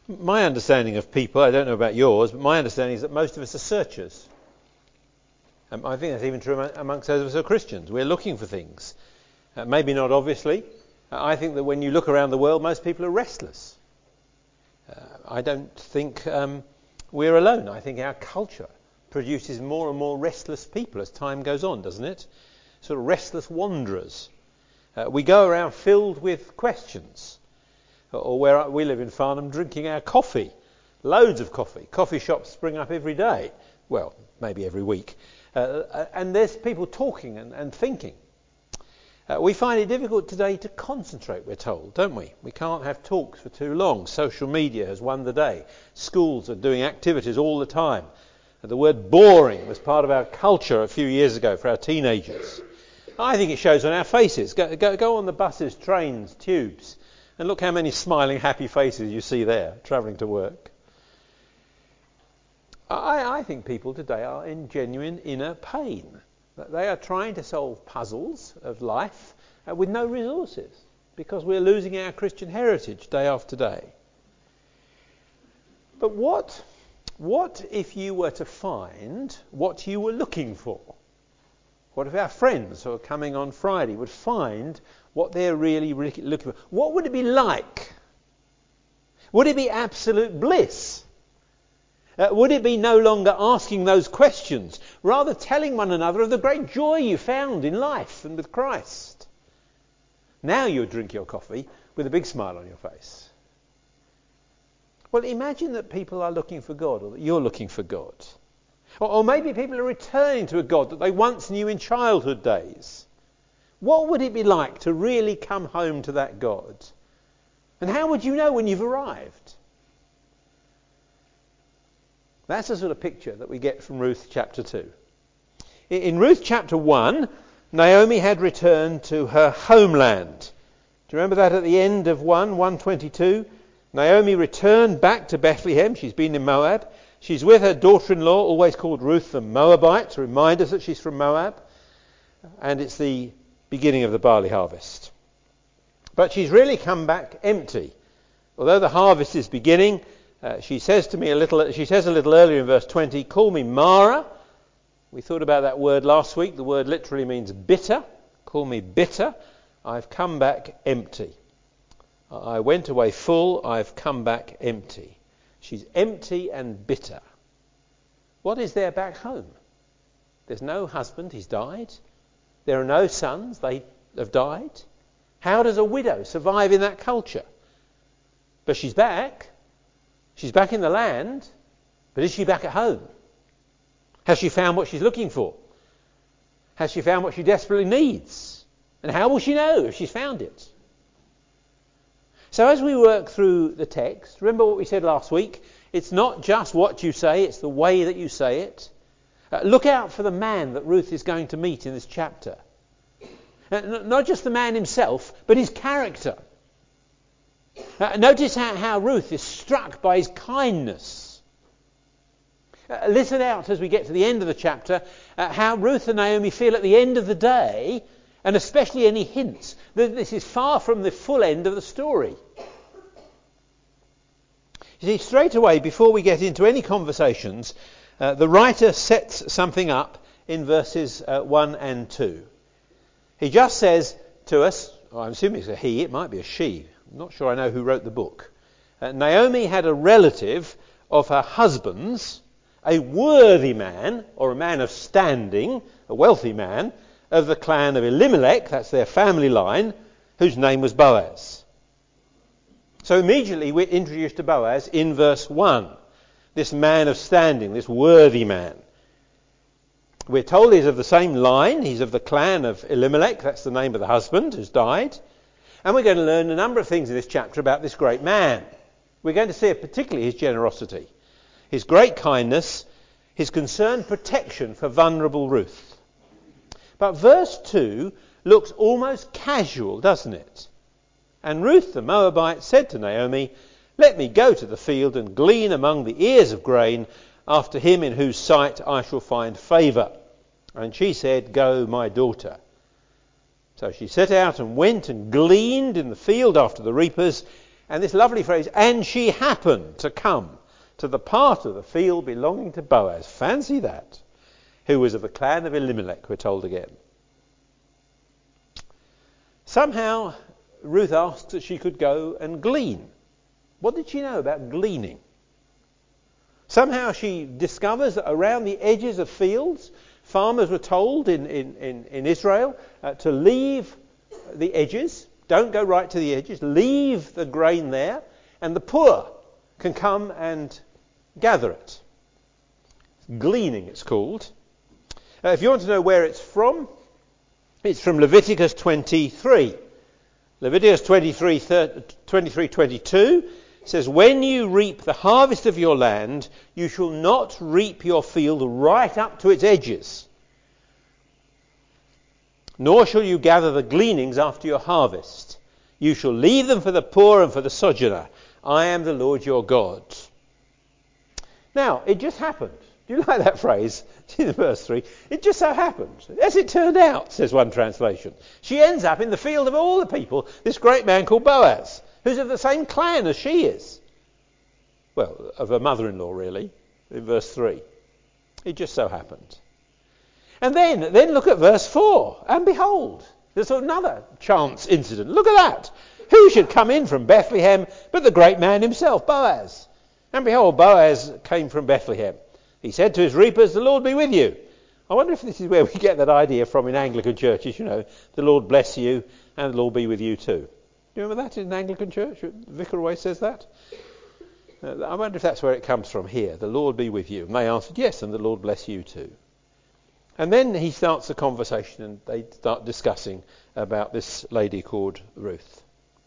My understanding of people, I don't know about yours, but my understanding is that most of us are searchers. I think that's even true amongst those of us who are Christians. We're looking for things. Maybe not obviously. I think that when you look around the world, most people are restless. I don't think we're alone. I think our culture produces more and more restless people as time goes on, doesn't it? Sort of restless wanderers. We go around filled with questions. Or where we live in Farnham, drinking our coffee. Loads of coffee. Coffee shops spring up every day. Well, maybe every week. And there's people talking and thinking. We find it difficult today to concentrate, we're told, don't we? We can't have talks for too long. Social media has won the day. Schools are doing activities all the time. The word boring was part of our culture a few years ago for our teenagers. I think it shows on our faces. Go on the buses, trains, tubes, and look how many smiling, happy faces you see there, travelling to work. I think people today are in genuine inner pain. They are trying to solve puzzles of life with no resources because we're losing our Christian heritage day after day. But what if you were to find what you were looking for? What if our friends who are coming on Friday would find what they're really looking for? What would it be like? Would it be absolute bliss? Would it be no longer asking those questions, rather telling one another of the great joy you found in life and with Christ? Now you drink your coffee with a big smile on your face. Well, imagine that people are looking for God, or that you're looking for God. Or maybe people are returning to a God that they once knew in childhood days. What would it be like to really come home to that God? And how would you know when you've arrived? That's the sort of picture that we get from Ruth chapter 2. In Ruth chapter 1, Naomi had returned to her homeland. Do you remember that at the end of 1:22? Naomi returned back to Bethlehem. She's been in Moab. She's with her daughter-in-law, always called Ruth the Moabite, to remind us that she's from Moab. And it's the beginning of the barley harvest. But she's really come back empty. Although the harvest is beginning, she says a little earlier in verse 20, "Call me Mara." We thought about that word last week. The word literally means bitter. Call me bitter. I've come back empty. I went away full. I've come back empty. She's empty and bitter. What is there back home? There's no husband. He's died. There are no sons. They have died. How does a widow survive in that culture? But she's back. She's back in the land, but is she back at home? Has she found what she's looking for? Has she found what she desperately needs? And how will she know if she's found it? So as we work through the text, remember what we said last week? It's not just what you say, it's the way that you say it. Look out for the man that Ruth is going to meet in this chapter. Not just the man himself, but his character. Notice how Ruth is struck by his kindness. Listen out as we get to the end of the chapter how Ruth and Naomi feel at the end of the day, and especially any hints that this is far from the full end of the story. You see, straight away, before we get into any conversations, the writer sets something up in verses 1 and 2. He just says to us, I'm assuming it's a he, it might be a she, I'm not sure I know who wrote the book. Naomi had a relative of her husband's, a worthy man, or a man of standing, a wealthy man, of the clan of Elimelech, that's their family line, whose name was Boaz. So immediately we're introduced to Boaz in verse 1. This man of standing, this worthy man. We're told he's of the same line, he's of the clan of Elimelech, that's the name of the husband who's died. And we're going to learn a number of things in this chapter about this great man. We're going to see particularly his generosity, his great kindness, his concerned protection for vulnerable Ruth. But verse 2 looks almost casual, doesn't it? And Ruth the Moabite said to Naomi, "Let me go to the field and glean among the ears of grain after him in whose sight I shall find favour." And she said, "Go, my daughter." So she set out and went and gleaned in the field after the reapers, And this lovely phrase, and she happened to come to the part of the field belonging to Boaz. Fancy that. Who was of the clan of Elimelech, we're told again. Somehow Ruth asked that she could go and glean. What did she know about gleaning? Somehow she discovers that around the edges of fields, farmers were told in Israel to leave the edges. Don't go right to the edges. Leave the grain there, and the poor can come and gather it. Gleaning, it's called. If you want to know where it's from from Leviticus 23. Leviticus 23:22 says, when you reap the harvest of your land, you shall not reap your field right up to its edges, nor shall you gather the gleanings after your harvest. You shall leave them for the poor and for the sojourner. I am the Lord your God. Now, it just happened. Do you like that phrase? In verse 3, it just so happened, as it turned out, says one translation. She ends up in the field of all the people, this great man called Boaz, who's of the same clan as she is. Well, of her mother-in-law, really, in verse 3. It just so happened. And then look at verse 4, and behold, there's another chance incident. Look at that. Who should come in from Bethlehem but the great man himself, Boaz? And behold, Boaz came from Bethlehem. He said to his reapers, the Lord be with you. I wonder if this is where we get that idea from in Anglican churches, the Lord bless you and the Lord be with you too. Do you remember that in an Anglican church? The vicar always says that. I wonder if that's where it comes from here, the Lord be with you. And they answered, yes, and the Lord bless you too. And then he starts the conversation and they start discussing about this lady called Ruth.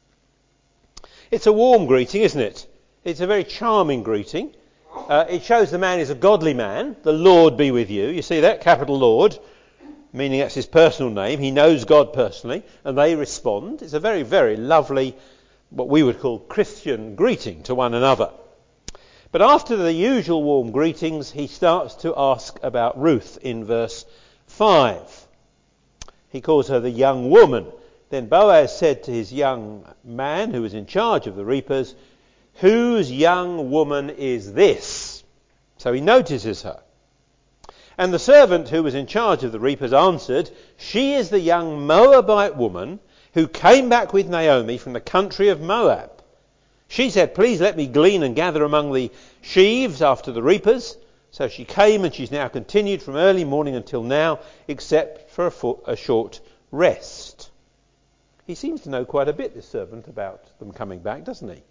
It's a warm greeting, isn't it? It's a very charming greeting. It shows the man is a godly man. The Lord be with you. You see that? Capital Lord, meaning that's his personal name. He knows God personally, and they respond. It's a very, very lovely, what we would call Christian greeting to one another. But after the usual warm greetings, he starts to ask about Ruth in verse 5. He calls her the young woman. Then Boaz said to his young man, who was in charge of the reapers, whose young woman is this? So he notices her. And the servant who was in charge of the reapers answered, she is the young Moabite woman who came back with Naomi from the country of Moab. She said, please let me glean and gather among the sheaves after the reapers. So she came, and she's now continued from early morning until now, except for a short rest. He seems to know quite a bit, this servant, about them coming back, doesn't he?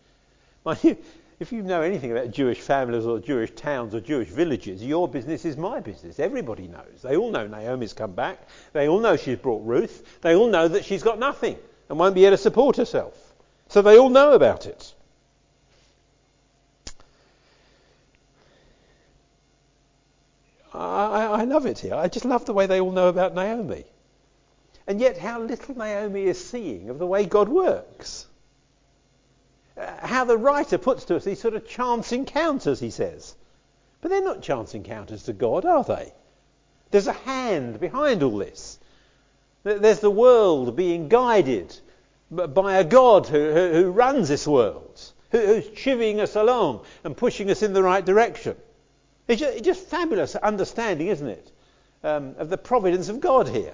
If you know anything about Jewish families or Jewish towns or Jewish villages, your business is my business. Everybody knows. They all know Naomi's come back. They all know she's brought Ruth. They all know that she's got nothing and won't be able to support herself. So they all know about it. I love it here. I just love the way they all know about Naomi. And yet how little Naomi is seeing of the way God works. How the writer puts to us these sort of chance encounters, he says. But they're not chance encounters to God, are they? There's a hand behind all this. There's the world being guided by a God who runs this world, who's chivying us along and pushing us in the right direction. It's just fabulous understanding, isn't it, of the providence of God here.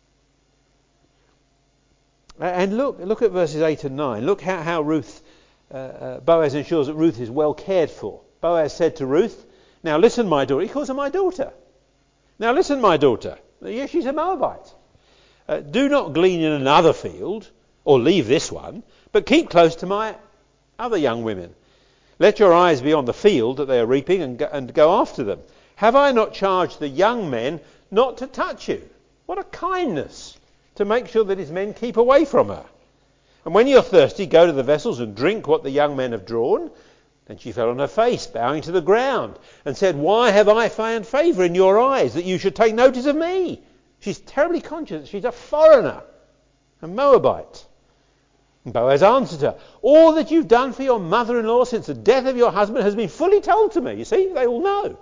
And look at verses 8 and 9. Look how Boaz ensures that Ruth is well cared for. Boaz said to Ruth, now listen, my daughter. He calls her my daughter. Now listen, my daughter. Yes, she's a Moabite. Do not glean in another field, or leave this one, but keep close to my other young women. Let your eyes be on the field that they are reaping and go after them. Have I not charged the young men not to touch you? What a kindness to make sure that his men keep away from her. And when you're thirsty, go to the vessels and drink what the young men have drawn. Then she fell on her face, bowing to the ground, and said, why have I found favour in your eyes that you should take notice of me? She's terribly conscious. She's a foreigner, a Moabite. And Boaz answered her, all that you've done for your mother-in-law since the death of your husband has been fully told to me. You see, they all know.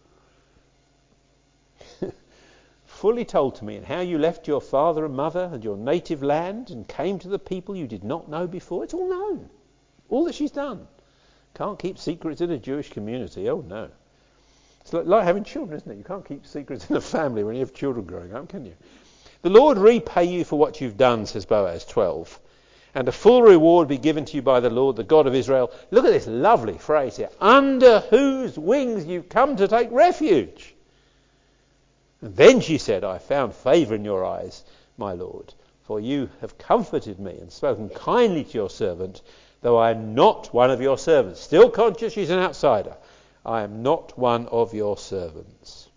Fully told to me, and how you left your father and mother and your native land and came to the people you did not know before. It's all known. All that she's done. Can't keep secrets in a Jewish community. Oh, no. It's like having children, isn't it? You can't keep secrets in a family when you have children growing up, can you? The Lord repay you for what you've done, says Boaz, 12. And a full reward be given to you by the Lord, the God of Israel. Look at this lovely phrase here. Under whose wings you've come to take refuge. And then she said, I found favour in your eyes, my Lord, for you have comforted me and spoken kindly to your servant, though I am not one of your servants. Still conscious she's an outsider. I am not one of your servants.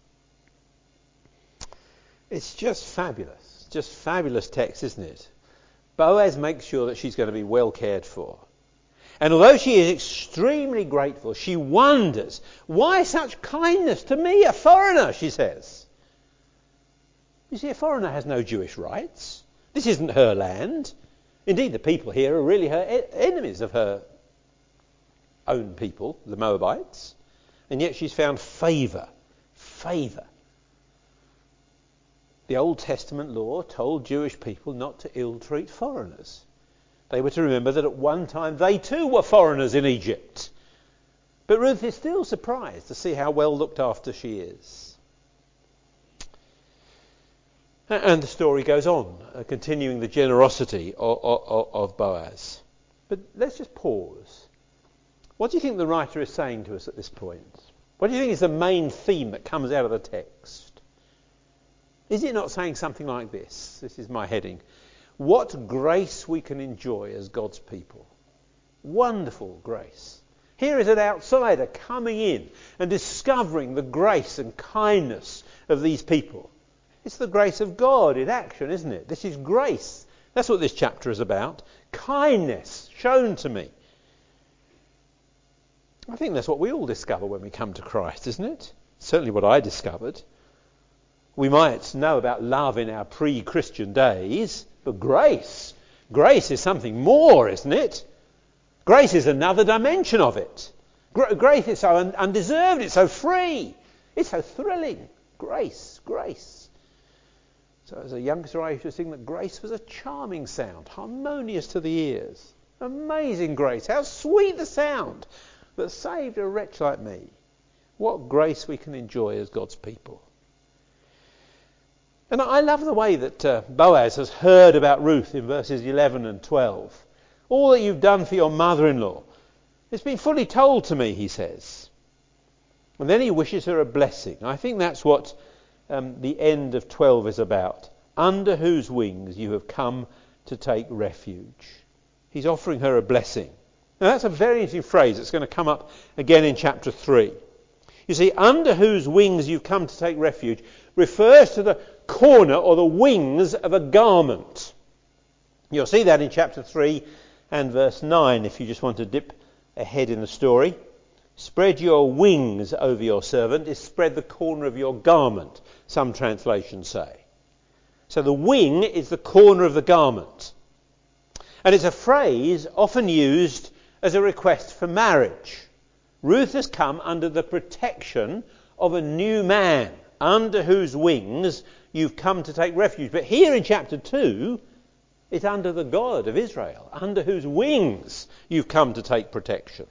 It's just fabulous. Just fabulous text, isn't it? Boaz makes sure that she's going to be well cared for. And although she is extremely grateful, she wonders, why such kindness to me, a foreigner, she says. You see, a foreigner has no Jewish rights. This isn't her land. Indeed, the people here are really her enemies of her own people, the Moabites. And yet she's found favour. Favour. The Old Testament law told Jewish people not to ill-treat foreigners. They were to remember that at one time they too were foreigners in Egypt. But Ruth is still surprised to see how well looked after she is. And the story goes on, continuing the generosity of Boaz. But let's just pause. What do you think the writer is saying to us at this point? What do you think is the main theme that comes out of the text? Is it not saying something like this? This is my heading. What grace we can enjoy as God's people. Wonderful grace. Here is an outsider coming in and discovering the grace and kindness of these people. It's the grace of God in action, isn't it? This is grace. That's what this chapter is about. Kindness shown to me. I think that's what we all discover when we come to Christ, isn't it? Certainly what I discovered. We might know about love in our pre-Christian days, but grace is something more, isn't it? Grace is another dimension of it. Grace is so undeserved, it's so free, it's so thrilling. Grace. So as a youngster I used to sing that grace was a charming sound, harmonious to the ears. Amazing grace, how sweet the sound that saved a wretch like me. What grace we can enjoy as God's people. And I love the way that Boaz has heard about Ruth in verses 11 and 12. All that you've done for your mother-in-law. It's been fully told to me, he says. And then he wishes her a blessing. I think that's what the end of 12 is about. Under whose wings you have come to take refuge. He's offering her a blessing. Now that's a very interesting phrase. It's going to come up again in chapter 3. You see, under whose wings you've come to take refuge refers to the corner or the wings of a garment. You'll see that in chapter 3 and verse 9 if you just want to dip ahead in the story. Spread your wings over your servant is spread the corner of your garment, some translations say. So the wing is the corner of the garment. And it's a phrase often used as a request for marriage. Ruth has come under the protection of a new man, under whose wings you've come to take refuge. But here in chapter 2, it's under the God of Israel, under whose wings you've come to take protection.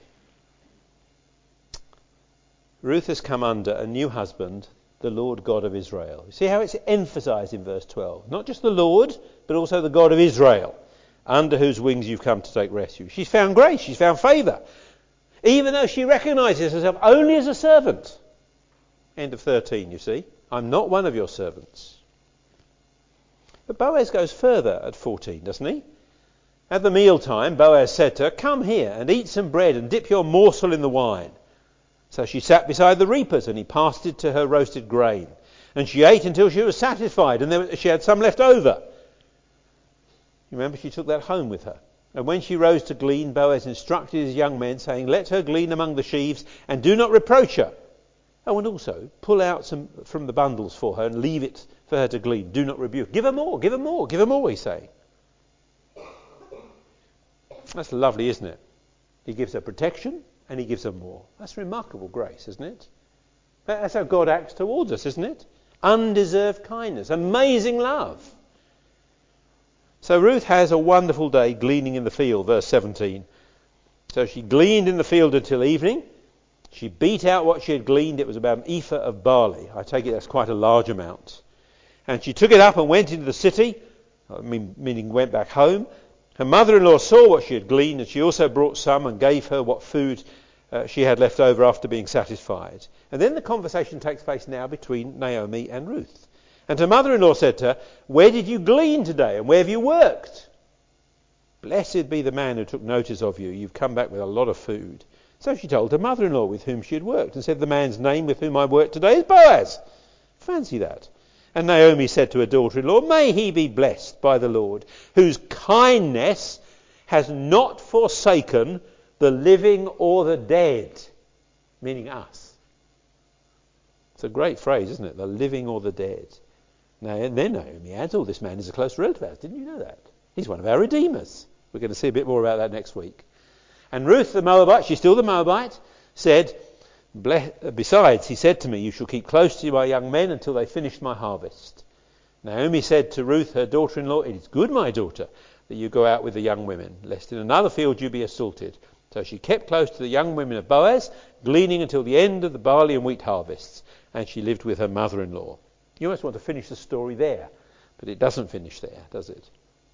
Ruth has come under a new husband, the Lord God of Israel. You see how it's emphasised in verse 12? Not just the Lord, but also the God of Israel, under whose wings you've come to take refuge. She's found grace, she's found favour, even though she recognises herself only as a servant. End of 13, you see. I'm not one of your servants. But Boaz goes further at 14, doesn't he? At the mealtime, Boaz said to her, come here and eat some bread and dip your morsel in the wine. So she sat beside the reapers and he passed it to her roasted grain. And she ate until she was satisfied and she had some left over. You remember she took that home with her. And when she rose to glean, Boaz instructed his young men, saying, let her glean among the sheaves and do not reproach her. Oh, and also pull out some from the bundles for her and leave it for her to glean. Do not rebuke. Give her more, give her more, give her more, he's saying. That's lovely, isn't it? He gives her protection and he gives her more. That's remarkable grace, isn't it? That's how God acts towards us, isn't it? Undeserved kindness, amazing love. So Ruth has a wonderful day gleaning in the field, verse 17. So she gleaned in the field until evening. She beat out what she had gleaned. It was about an ephah of barley. I take it that's quite a large amount. And she took it up and went into the city, meaning went back home. Her mother-in-law saw what she had gleaned, and she also brought some and gave her what food she had left over after being satisfied. And then the conversation takes place now between Naomi and Ruth. And her mother-in-law said to her, "Where did you glean today, and where have you worked? Blessed be the man who took notice of you. You've come back with a lot of food." So she told her mother-in-law with whom she had worked, and said, "The man's name with whom I worked today is Boaz." Fancy that. And Naomi said to her daughter-in-law, "May he be blessed by the Lord, whose kindness has not forsaken the living or the dead," meaning us. It's a great phrase, isn't it? The living or the dead. Now, and then Naomi adds, "Oh, this man is a close relative of ours." Didn't you know that? He's one of our redeemers. We're going to see a bit more about that next week. And Ruth the Moabite, she's still the Moabite, said, "Besides, he said to me, you shall keep close to my young men until they finish my harvest." Naomi said to Ruth, her daughter-in-law, "It is good, my daughter, that you go out with the young women, lest in another field you be assaulted." So she kept close to the young women of Boaz, gleaning until the end of the barley and wheat harvests, and she lived with her mother-in-law. You almost want to finish the story there, but it doesn't finish there, does it?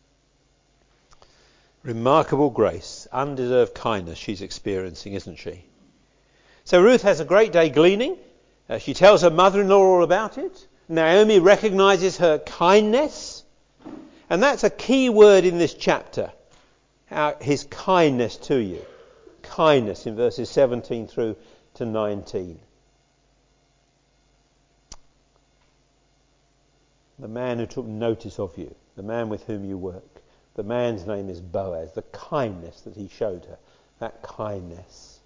Remarkable grace, undeserved kindness she's experiencing, isn't she? So Ruth has a great day gleaning. She tells her mother-in-law all about it. Naomi recognises her kindness. And that's a key word in this chapter, his kindness to you. Kindness in verses 17 through to 19. The man who took notice of you, the man with whom you work. The man's name is Boaz. The kindness that he showed her, that kindness.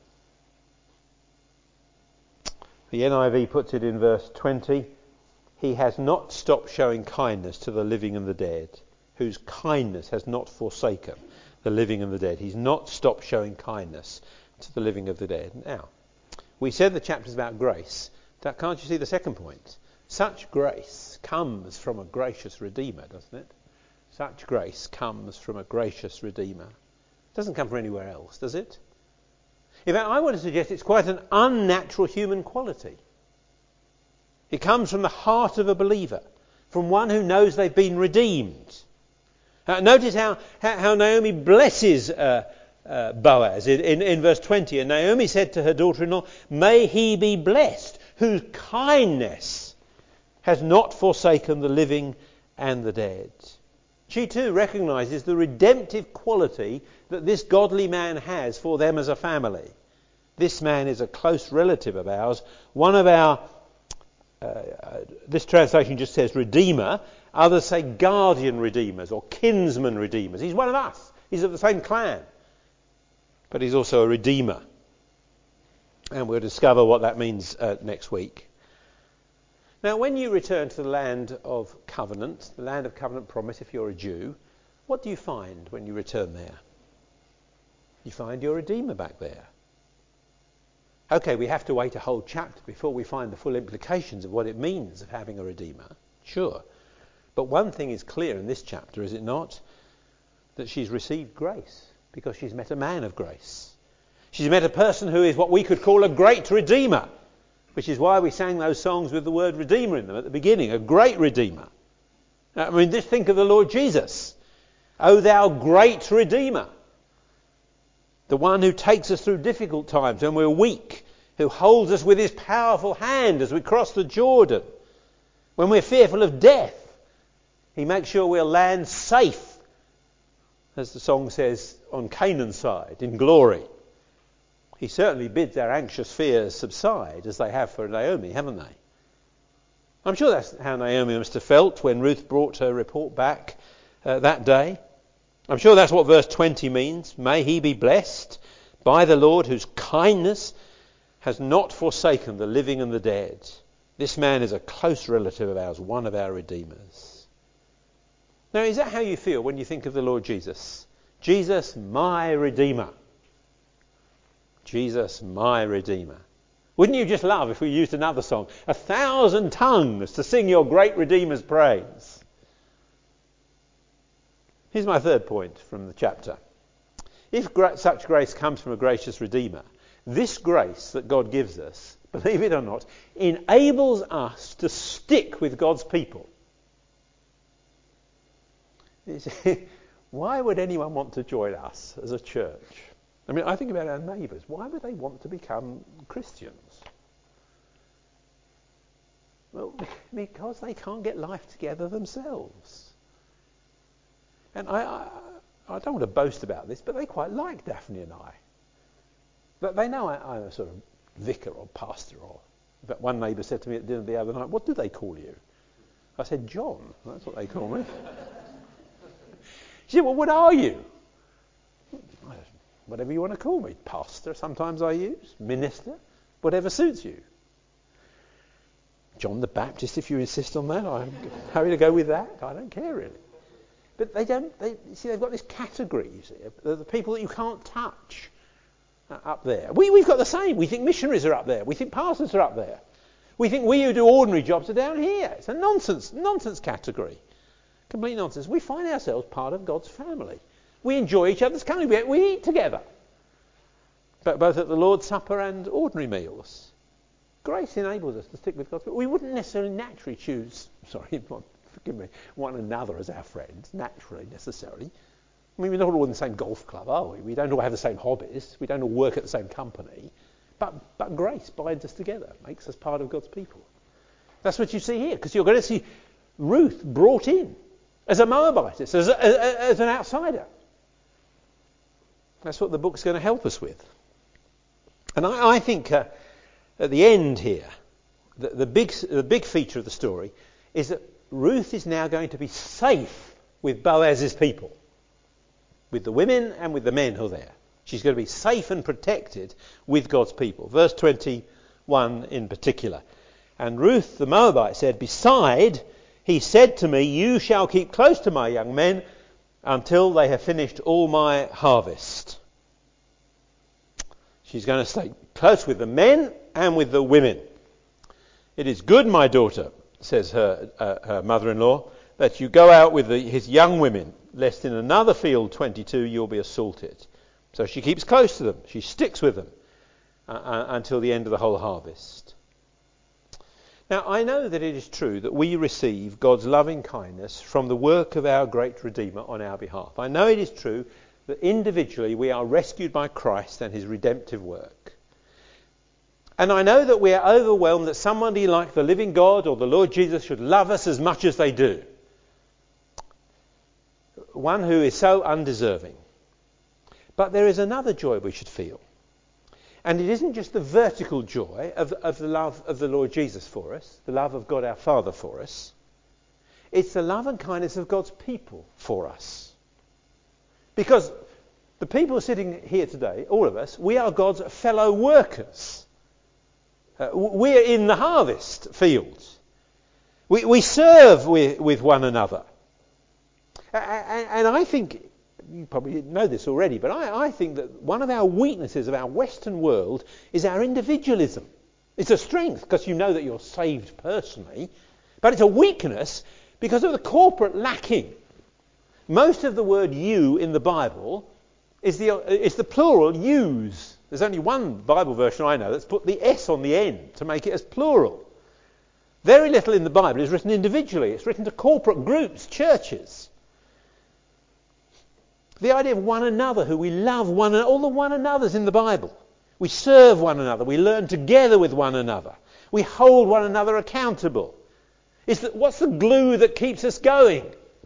The NIV puts it in verse 20. He has not stopped showing kindness to the living and the dead, whose kindness has not forsaken the living and the dead. He's not stopped showing kindness to the living of the dead. Now, we said the chapter's about grace. Can't you see the second point? Such grace comes from a gracious Redeemer, doesn't it? Such grace comes from a gracious Redeemer. It doesn't come from anywhere else, does it? In fact, I want to suggest it's quite an unnatural human quality. It comes from the heart of a believer, from one who knows they've been redeemed. Notice how Naomi blesses Boaz in verse 20. And Naomi said to her daughter-in-law, "May he be blessed, whose kindness has not forsaken the living and the dead." She too recognises the redemptive quality that this godly man has for them as a family. This man is a close relative of ours, one of our, this translation just says redeemer, others say guardian redeemers or kinsman redeemers. He's one of us. He's of the same clan. But he's also a redeemer. And we'll discover what that means next week. Now, when you return to the land of covenant, the land of covenant promise, if you're a Jew, what do you find when you return there? You find your Redeemer back there. Okay, we have to wait a whole chapter before we find the full implications of what it means of having a Redeemer. Sure. But one thing is clear in this chapter, is it not? That she's received grace because she's met a man of grace. She's met a person who is what we could call a great Redeemer. Which is why we sang those songs with the word Redeemer in them at the beginning, a great Redeemer. Just think of the Lord Jesus. O thou great Redeemer. The one who takes us through difficult times when we're weak, who holds us with his powerful hand as we cross the Jordan. When we're fearful of death, he makes sure we'll land safe, as the song says, on Canaan's side, in glory. He certainly bids our anxious fears subside, as they have for Naomi, haven't they? I'm sure that's how Naomi must have felt when Ruth brought her report back that day. I'm sure that's what verse 20 means. May he be blessed by the Lord, whose kindness has not forsaken the living and the dead. This man is a close relative of ours, one of our redeemers. Now, is that how you feel when you think of the Lord Jesus? Jesus, my Redeemer. Jesus, my Redeemer. Wouldn't you just love if we used another song? 1,000 tongues to sing your great Redeemer's praise. Here's my third point from the chapter. If such grace comes from a gracious Redeemer, this grace that God gives us, believe it or not, enables us to stick with God's people. Why would anyone want to join us as a church? I mean, I think about our neighbours. Why would they want to become Christians? Well, because they can't get life together themselves. And I don't want to boast about this, but they quite like Daphne and I. But they know I'm a sort of vicar or pastor. But one neighbour said to me at dinner the other night, "What do they call you?" I said, "John." That's what they call me. She said, "Well, what are you?" Whatever you want to call me. Pastor, sometimes I use. Minister, whatever suits you. John the Baptist, if you insist on that. I'm happy to go with that. I don't care really. But they've got this category, you see, the people that you can't touch up there. We've got the same. We think missionaries are up there. We think pastors are up there. We think we who do ordinary jobs are down here. It's a nonsense category. Complete nonsense. We find ourselves part of God's family. We enjoy each other's company. We eat together. But both at the Lord's Supper and ordinary meals. Grace enables us to stick with God's people. We wouldn't necessarily naturally choose, forgive me, one another as our friends, naturally, necessarily. I mean, we're not all in the same golf club, are we? We don't all have the same hobbies. We don't all work at the same company. But grace binds us together, makes us part of God's people. That's what you see here, because you're going to see Ruth brought in as a Moabitess, as an outsider. That's what the book's going to help us with. And I think at the end here, the big feature of the story is that Ruth is now going to be safe with Boaz's people, with the women and with the men who are there. She's going to be safe and protected with God's people. Verse 21 in particular. And Ruth the Moabite said, "Beside, he said to me, you shall keep close to my young men until they have finished all my harvest." She's going to stay close with the men and with the women. "It is good, my daughter," says her mother-in-law, "that you go out with his young women, lest in another field, 22, you'll be assaulted." So she keeps close to them. She sticks with them until the end of the whole harvest. Now, I know that it is true that we receive God's loving kindness from the work of our great Redeemer on our behalf. I know it is true that individually we are rescued by Christ and his redemptive work. And I know that we are overwhelmed that somebody like the living God or the Lord Jesus should love us as much as they do. One who is so undeserving. But there is another joy we should feel. And it isn't just the vertical joy of the love of the Lord Jesus for us, the love of God our Father for us. It's the love and kindness of God's people for us. Because the people sitting here today, all of us, we are God's fellow workers. We're in the harvest fields. We serve with one another. And I think, you probably know this already, but I think that one of our weaknesses of our Western world is our individualism. It's a strength because you know that you're saved personally, but it's a weakness because of the corporate lacking. Most of the word "you" in the Bible is the plural "yous." There's only one Bible version I know that's put the S on the end to make it as plural. Very little in the Bible is written individually. It's written to corporate groups, churches. The idea of one another, who we love one another, all the one another's in the Bible. We serve one another. We learn together with one another. We hold one another accountable. What's the glue that keeps us going?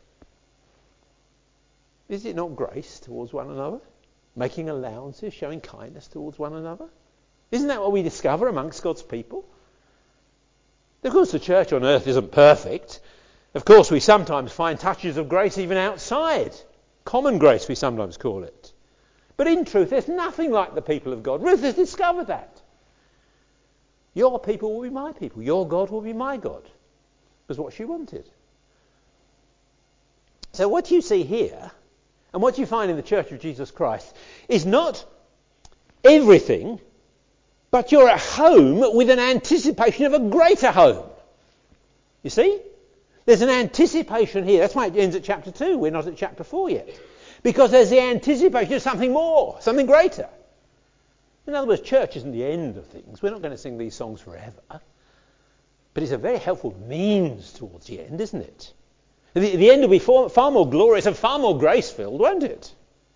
Is it not grace towards one another? Making allowances, showing kindness towards one another? Isn't that what we discover amongst God's people? Of course, the church on earth isn't perfect. Of course, we sometimes find touches of grace even outside. Common grace, we sometimes call it. But in truth, there's nothing like the people of God. Ruth has discovered that. Your people will be my people. Your God will be my God. Was what she wanted. So what you see here, and what you find in the Church of Jesus Christ, is not everything, but you're at home with an anticipation of a greater home. You see? There's an anticipation here. That's why it ends at chapter 2. We're not at chapter 4 yet. Because there's the anticipation of something more, something greater. In other words, church isn't the end of things. We're not going to sing these songs forever. But it's a very helpful means towards the end, isn't it? The end will be far more glorious and far more grace-filled, won't it?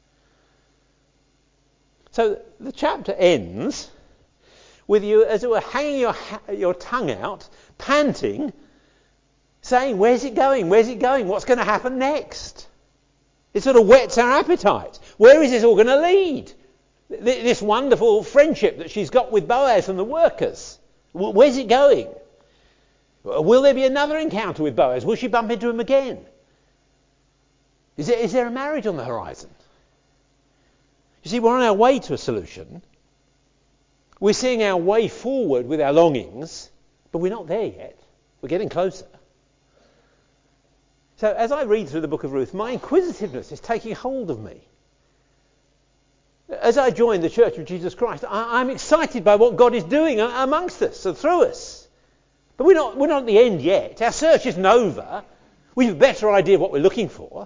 So the chapter ends with you, as it were, hanging your tongue out, panting, saying, where's it going? Where's it going? What's going to happen next? It sort of whets our appetite. Where is this all going to lead? This wonderful friendship that she's got with Boaz and the workers. Where's it going? Will there be another encounter with Boaz? Will she bump into him again? Is there a marriage on the horizon? You see, we're on our way to a solution. We're seeing our way forward with our longings, but we're not there yet. We're getting closer. So as I read through the book of Ruth, my inquisitiveness is taking hold of me. As I join the Church of Jesus Christ, I'm excited by what God is doing amongst us and through us. But we're not at the end yet. Our search isn't over. We have a better idea of what we're looking for.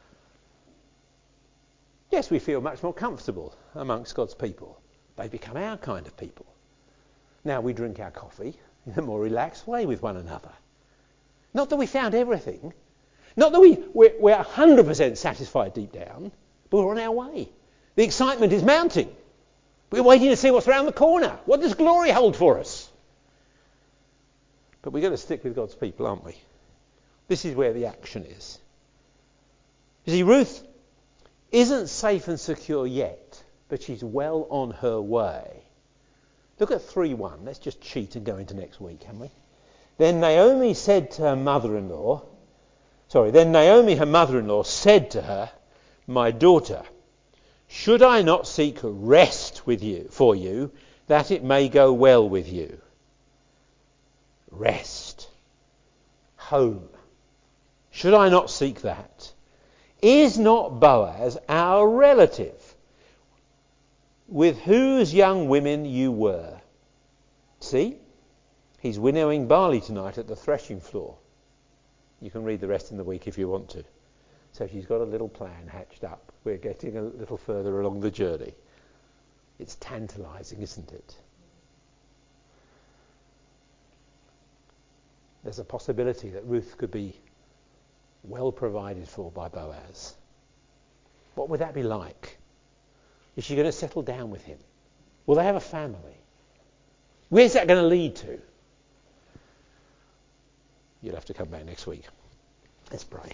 Yes, we feel much more comfortable amongst God's people. They become our kind of people. Now we drink our coffee in a more relaxed way with one another. Not that we found everything. Not that we're 100% satisfied deep down, but we're on our way. The excitement is mounting. We're waiting to see what's around the corner. What does glory hold for us? But we've got to stick with God's people, aren't we? This is where the action is. You see, Ruth isn't safe and secure yet, but she's well on her way. Look at 3:1. Let's just cheat and go into next week, can we? Then Naomi, her mother-in-law, said to her, my daughter, should I not seek rest for you, that it may go well with you? Rest. Home. Should I not seek that? Is not Boaz our relative, with whose young women you were? See? He's winnowing barley tonight at the threshing floor. You can read the rest in the week if you want to. So she's got a little plan hatched up. We're getting a little further along the journey. It's tantalising, isn't it? There's a possibility that Ruth could be well provided for by Boaz. What would that be like? Is she going to settle down with him? Will they have a family? Where's that going to lead to? You'll have to come back next week. Let's pray.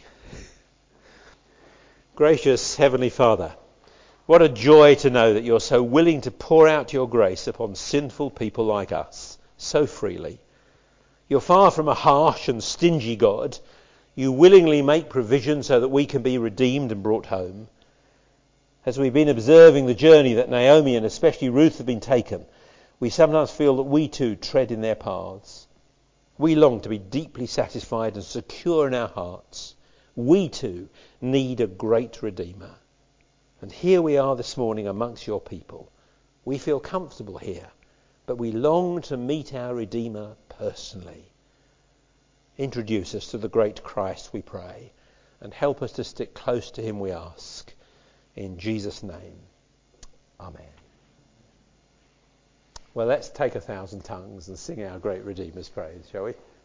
Gracious Heavenly Father, what a joy to know that you're so willing to pour out your grace upon sinful people like us so freely. You're far from a harsh and stingy God. You willingly make provision so that we can be redeemed and brought home. As we've been observing the journey that Naomi and especially Ruth have been taken, we sometimes feel that we too tread in their paths. We long to be deeply satisfied and secure in our hearts. We too need a great Redeemer. And here we are this morning amongst your people. We feel comfortable here, but we long to meet our Redeemer personally. Introduce us to the great Christ, we pray, and help us to stick close to him, we ask. In Jesus' name, amen. Well, let's take 1,000 tongues and sing our great Redeemer's praise, shall we?